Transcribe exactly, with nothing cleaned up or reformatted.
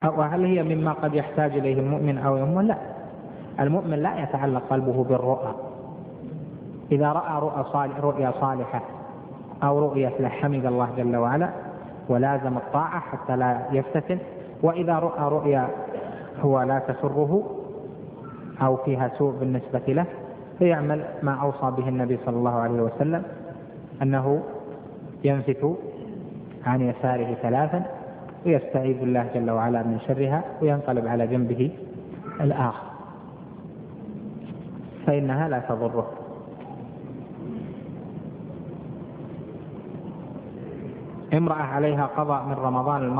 وهل هي مما قد يحتاج إليه المؤمن أو يؤمن؟ لا، المؤمن لا يتعلق قلبه بالرؤى. إذا رأى رؤى صالح رؤيا صالحة أو رؤية له حمد الله جل وعلا ولازم الطاعة حتى لا يفتتن. وإذا رأى رؤيا هو لا تسره أو فيها سوء بالنسبة له فيعمل ما أوصى به النبي صلى الله عليه وسلم، أنه ينفث عن يساره ثلاثا ويستعيذ بالله جل وعلا من شرها وينقلب على جنبه الآخر فإنها لا تضره. امرأة عليها قضاء من رمضان